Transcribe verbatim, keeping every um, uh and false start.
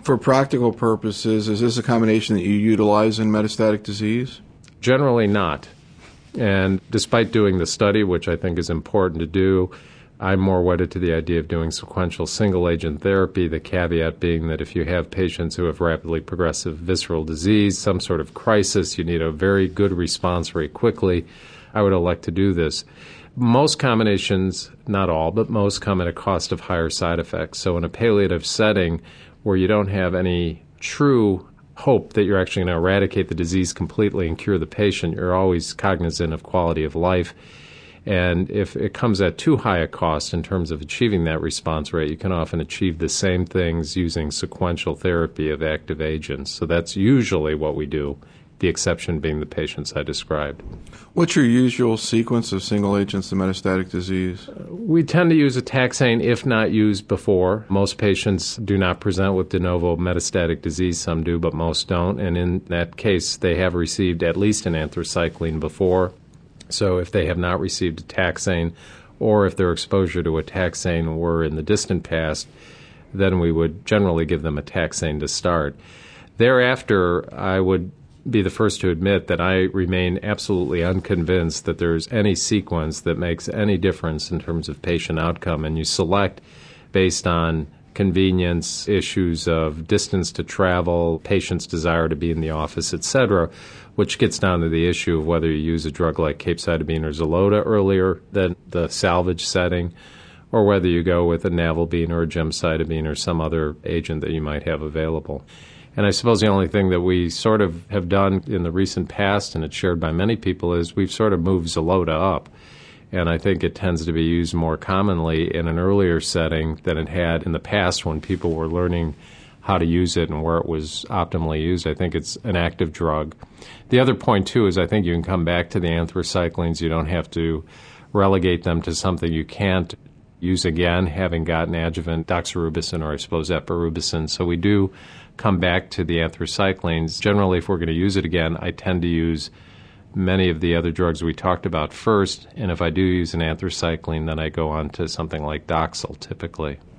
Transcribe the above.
For practical purposes, is this a combination that you utilize in metastatic disease? Generally not. And despite doing the study, which I think is important to do, I'm more wedded to the idea of doing sequential single-agent therapy, the caveat being that if you have patients who have rapidly progressive visceral disease, some sort of crisis, you need a very good response very quickly, I would elect to do this. Most combinations, not all, but most come at a cost of higher side effects. So in a palliative setting where you don't have any true hope that you're actually going to eradicate the disease completely and cure the patient, you're always cognizant of quality of life. And if it comes at too high a cost in terms of achieving that response rate, you can often achieve the same things using sequential therapy of active agents. So that's usually what we do, the exception being the patients I described. What's your usual sequence of single agents in metastatic disease? We tend to use a taxane if not used before. Most patients do not present with de novo metastatic disease. Some do, but most don't. And in that case, they have received at least an anthracycline before. So if they have not received a taxane, or if their exposure to a taxane were in the distant past, then we would generally give them a taxane to start. Thereafter, I would be the first to admit that I remain absolutely unconvinced that there's any sequence that makes any difference in terms of patient outcome. And you select based on convenience, issues of distance to travel, patient's desire to be in the office, et cetera, which gets down to the issue of whether you use a drug like capecitabine or Xeloda earlier than the salvage setting, or whether you go with a navalbine or a gemcitabine or some other agent that you might have available. And I suppose the only thing that we sort of have done in the recent past, and it's shared by many people, is we've sort of moved Xeloda up. And I think it tends to be used more commonly in an earlier setting than it had in the past when people were learning how to use it and where it was optimally used. I think it's an active drug. The other point, too, is I think you can come back to the anthracyclines. You don't have to relegate them to something you can't use again, having gotten adjuvant doxorubicin or I suppose epirubicin. So we do come back to the anthracyclines. Generally, if we're going to use it again, I tend to use many of the other drugs we talked about first, and if I do use an anthracycline, then I go on to something like Doxil typically.